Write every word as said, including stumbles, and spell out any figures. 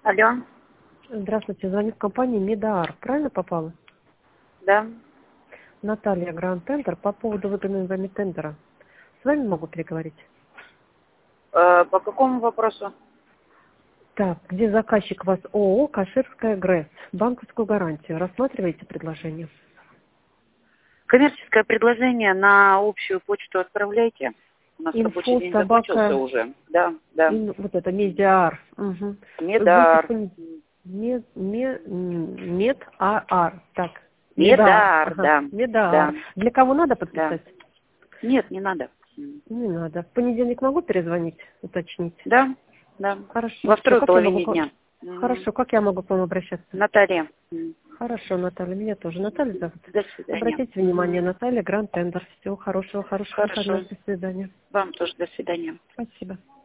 Алло. Здравствуйте, звонит компания Медаар. Правильно попала? Да. Наталья, Гранд Тендер, по поводу выгодного вами тендера. С вами могу переговорить? Э, по какому вопросу? Так, где заказчик у вас ООО «Каширская ГРЭС». Банковскую гарантию. Рассматриваете предложение? Коммерческое предложение на общую почту отправляйте. У нас рабочий Инфо, день собака, закончился уже. Да, да. ин- вот это, Медиар. Угу. Будете в Медар. понед- Мед, ме- м, Медаар. Так, Медаар. Медар, Ага, да. Медаар. Да, Для кого надо да. подписать? Нет, не надо. М. Не надо. В понедельник могу перезвонить, уточнить? Да, да. Хорошо. Во Все, второй как я могу... половине к- дня. М. Хорошо, как я могу к вам обращаться? Наталья. М. Хорошо, Наталья, меня тоже Наталья зовут. До свидания. Обратите внимание, Наталья, Гранд Тендер. Всего хорошего, хороших Хорошо. выходных, до свидания. Вам тоже до свидания. Спасибо.